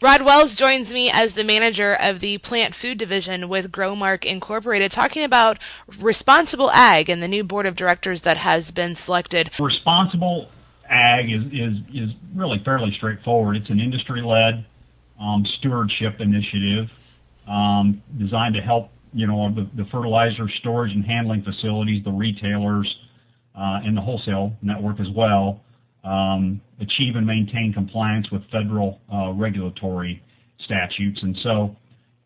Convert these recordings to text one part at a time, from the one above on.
Rod Wells joins me as the manager of the plant food division with Growmark Incorporated, talking about responsible ag and the new board of directors that has been selected. Responsible ag is really fairly straightforward. It's an industry-led stewardship initiative designed to help the fertilizer storage and handling facilities, the retailers, and the wholesale network as well, achieve and maintain compliance with federal regulatory statutes. And so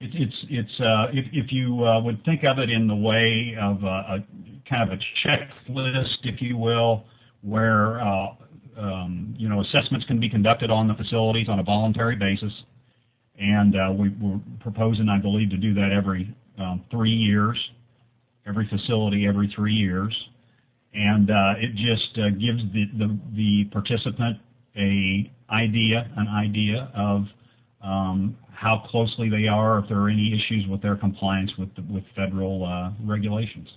if you would think of it in the way of a kind of a checklist, if you will, where assessments can be conducted on the facilities on a voluntary basis, and we're proposing, I believe, to do that every 3 years, every facility every 3 years. And it just gives the participant an idea of how closely they are, if there are any issues with their compliance with federal regulations.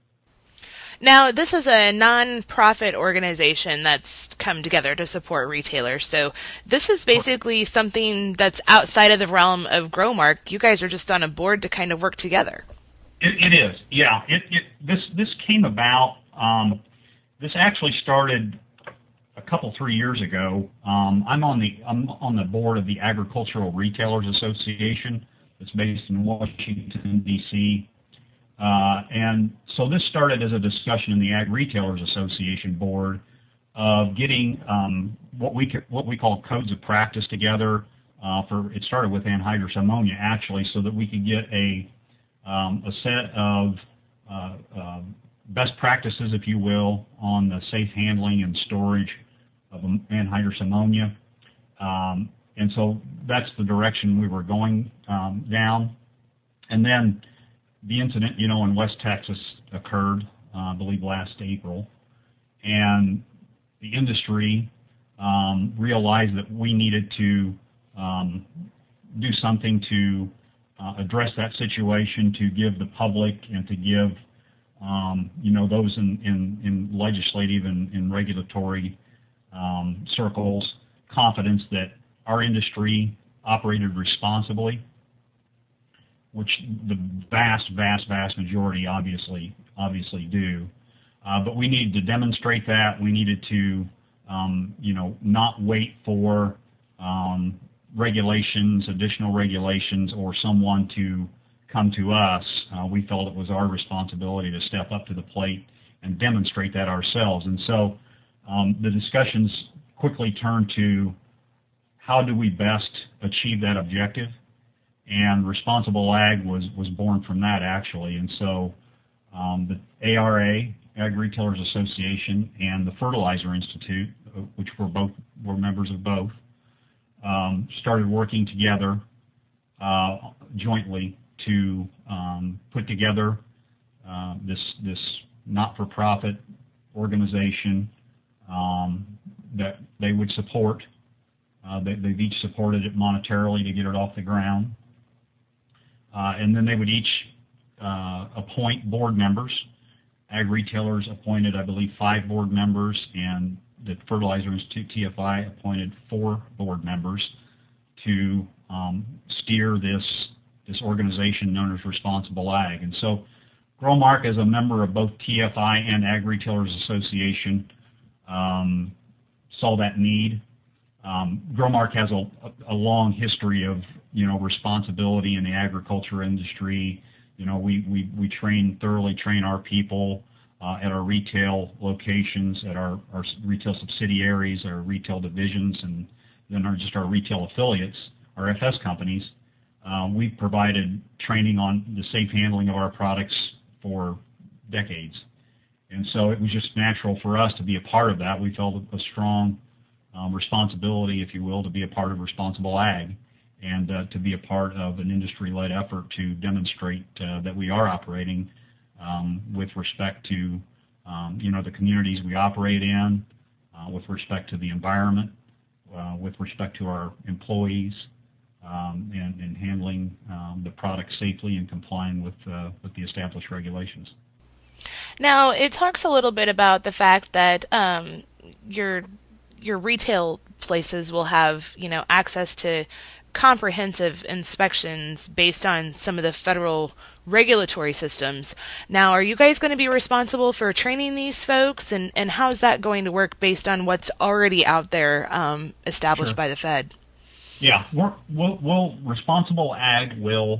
Now, this is a non-profit organization that's come together to support retailers. So this is basically something that's outside of the realm of Growmark. You guys are just on a board to kind of work together. It is, yeah. This came about. This actually started a couple 3 years ago. I'm on the board of the Agricultural Retailers Association. That's based in Washington D.C. And so this started as a discussion in the Ag Retailers Association board of getting what we call codes of practice together. It started with anhydrous ammonia actually, so that we could get a set of best practices, if you will, on the safe handling and storage of anhydrous ammonia. And so that's the direction we were going down. And then the incident, in West Texas occurred, I believe, last April. And the industry realized that we needed to do something to address that situation, to give the public and to give those in legislative and in regulatory circles confidence that our industry operated responsibly, which the vast majority obviously do. But we needed to demonstrate that. We needed to, not wait for additional regulations, or someone to come to us. We felt it was our responsibility to step up to the plate and demonstrate that ourselves. And so the discussions quickly turned to how do we best achieve that objective, and Responsible Ag was born from that, actually. And so the ARA, Ag Retailers Association, and the Fertilizer Institute, which we're members of both, started working together jointly to put together this not-for-profit organization that they would support. They've each supported it monetarily to get it off the ground. And then they would each appoint board members. Ag Retailers appointed, I believe, 5 board members, and the Fertilizer Institute, TFI, appointed 4 board members to steer this organization known as Responsible Ag. And so Growmark, as a member of both TFI and Ag Retailers Association, saw that need. Growmark has a long history of responsibility in the agriculture industry. We thoroughly train our people at our retail locations, at our retail subsidiaries, our retail divisions, and then our retail affiliates, our FS companies. We've provided training on the safe handling of our products for decades. And so it was just natural for us to be a part of that. We felt a strong responsibility, if you will, to be a part of Responsible Ag, and to be a part of an industry-led effort to demonstrate that we are operating with respect to the communities we operate in, with respect to the environment, with respect to our employees, and handling the product safely and complying with the established regulations. Now, it talks a little bit about the fact that your retail places will have access to comprehensive inspections based on some of the federal regulatory systems. Now, are you guys going to be responsible for training these folks, and how's that going to work based on what's already out there established Sure. by the Fed? Yeah, Responsible Ag will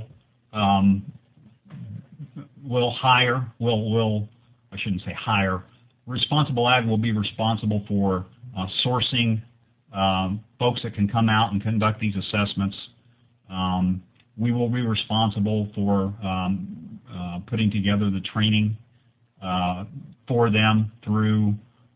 hire, I shouldn't say hire. Responsible Ag will be responsible for sourcing folks that can come out and conduct these assessments. We will be responsible for putting together the training for them through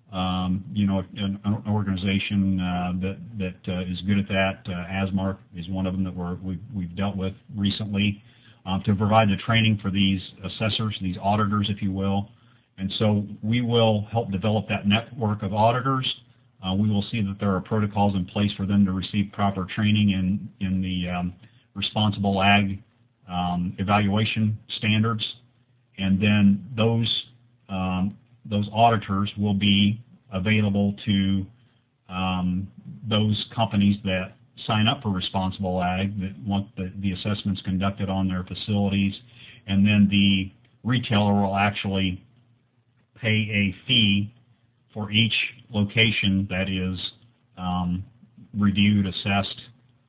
an organization that is good at that. ASMARC is one of them that we've dealt with recently to provide the training for these assessors, these auditors, if you will. And so we will help develop that network of auditors. We will see that there are protocols in place for them to receive proper training in the Responsible Ag evaluation standards, and then those auditors will be available to those companies that sign up for Responsible Ag, that want the assessments conducted on their facilities, and then the retailer will actually pay a fee for each location that is reviewed, assessed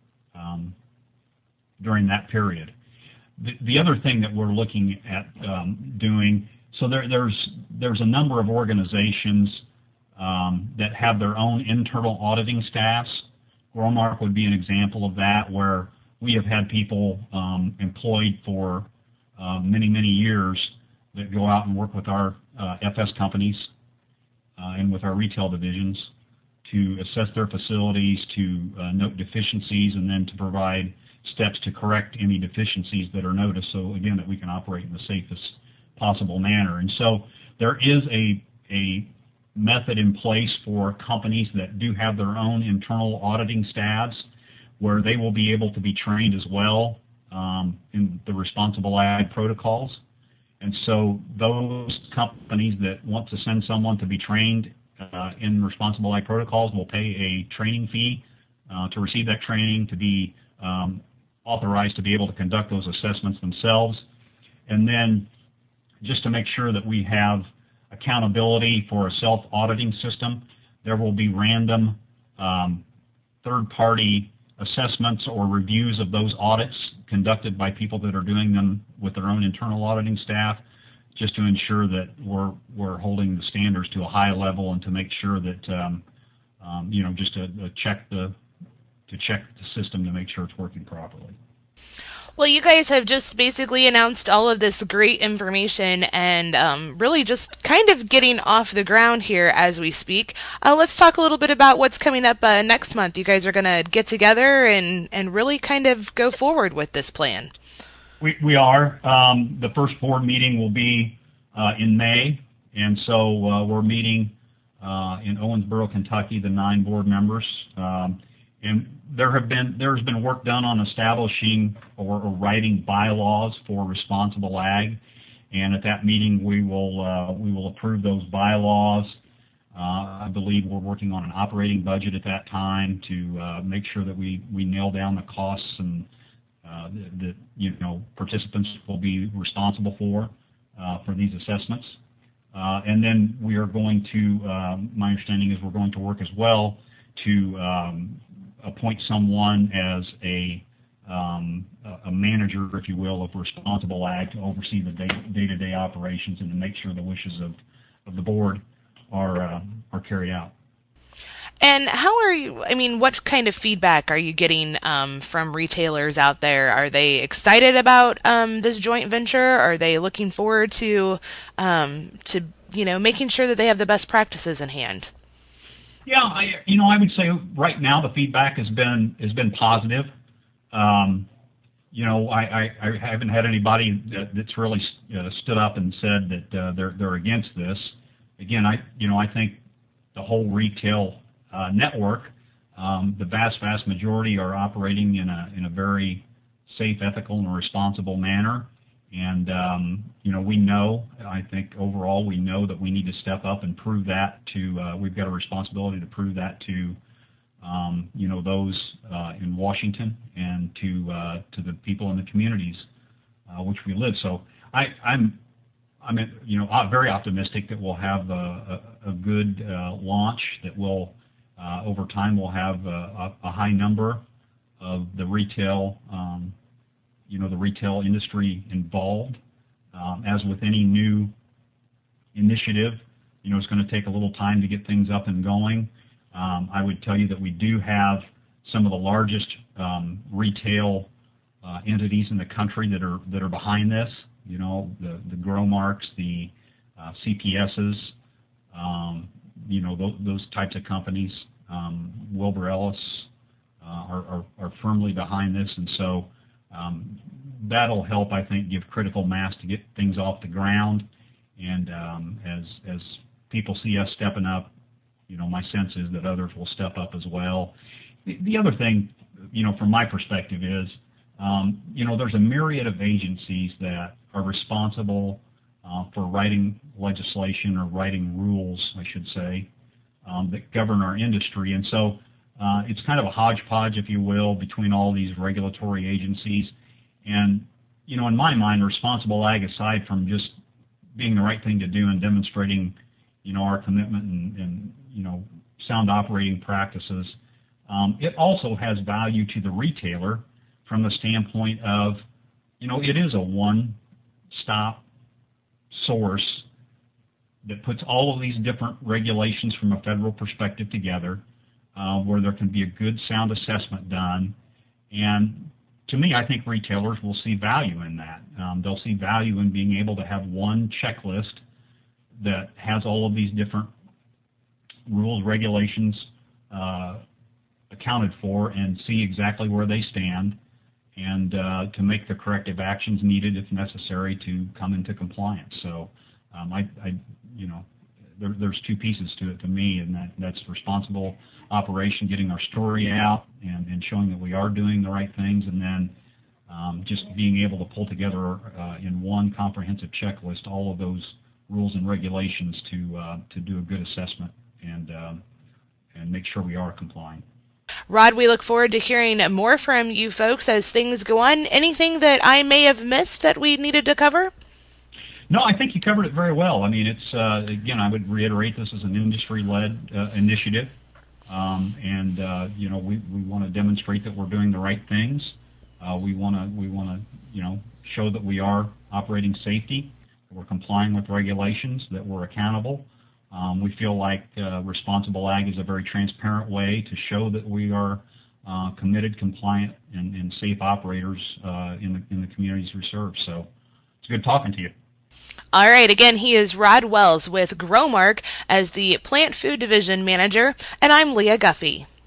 during that period. The other thing that we're looking at doing, so there's a number of organizations that have their own internal auditing staffs. Growmark would be an example of that, where we have had people employed for many, many years that go out and work with our FS companies and with our retail divisions to assess their facilities, to note deficiencies, and then to provide steps to correct any deficiencies that are noticed, so again, that we can operate in the safest possible manner. And so there is a method in place for companies that do have their own internal auditing staffs, where they will be able to be trained as well in the Responsible Ag protocols. And so those companies that want to send someone to be trained in Responsible Ag protocols will pay a training fee to receive that training, to be authorized to be able to conduct those assessments themselves. And then just to make sure that we have accountability for a self-auditing system, there will be random third-party assessments or reviews of those audits conducted by people that are doing them with their own internal auditing staff, just to ensure that we're holding the standards to a high level, and to make sure that just to check the system to make sure it's working properly. Well, you guys have just basically announced all of this great information and really just kind of getting off the ground here as we speak. Let's talk a little bit about what's coming up next month. You guys are going to get together and really kind of go forward with this plan. We are. The first board meeting will be in May, and so we're meeting in Owensboro, Kentucky, the 9 board members. And there's been work done on establishing or writing bylaws for Responsible Ag, and at that meeting we will approve those bylaws. I believe we're working on an operating budget at that time to make sure that we nail down the costs and that participants will be responsible for these assessments. And then we are going to, my understanding is we're going to work as well to appoint someone as a manager, if you will, of Responsible Ag to oversee the day-to-day operations and to make sure the wishes of the board are carried out. And how are you, what kind of feedback are you getting from retailers out there? Are they excited about this joint venture? Are they looking forward to making sure that they have the best practices in hand? Yeah, I would say right now the feedback has been positive. I haven't had anybody that's really stood up and said that they're against this. Again, I think the whole retail network, the vast majority are operating in a very safe, ethical, and responsible manner. And we know, I think overall we know that we need to step up and prove that to. We've got a responsibility to prove that to those in Washington and to the people in the communities which we live. So I'm very optimistic that we'll have a good launch, that will over time we'll have a high number of the retail the retail industry involved. As with any new initiative, it's going to take a little time to get things up and going. I would tell you that we do have some of the largest retail entities in the country that are behind this. The Growmarks, the CPSs, those types of companies. Wilbur Ellis are firmly behind this, and so that'll help, I think, give critical mass to get things off the ground. And as people see us stepping up, my sense is that others will step up as well. The other thing, from my perspective is, there's a myriad of agencies that are responsible for writing legislation or writing rules, I should say, that govern our industry. And so it's kind of a hodgepodge, if you will, between all these regulatory agencies. And, in my mind, responsible ag, aside from just being the right thing to do and demonstrating, our commitment and sound operating practices, it also has value to the retailer from the standpoint of, it is a one-stop source that puts all of these different regulations from a federal perspective together, where there can be a good sound assessment done. And to me, I think retailers will see value in that. They'll see value in being able to have one checklist that has all of these different rules, regulations accounted for, and see exactly where they stand, and to make the corrective actions needed if necessary to come into compliance. So there's two pieces to it to me, and that's responsible operation, getting our story out and showing that we are doing the right things, and then just being able to pull together in one comprehensive checklist all of those rules and regulations to do a good assessment and make sure we are compliant. Rod, we look forward to hearing more from you folks as things go on. Anything that I may have missed that we needed to cover? No, I think you covered it very well. I mean, it's again, I would reiterate, this is an industry-led initiative, and we want to demonstrate that we're doing the right things. We want to show that we are operating safety, that we're complying with regulations, that we're accountable. We feel like responsible ag is a very transparent way to show that we are committed, compliant, and safe operators in the communities we serve. So it's good talking to you. All right. Again, he is Rod Wells with Growmark as the Plant Food Division Manager, and I'm Leah Guffey.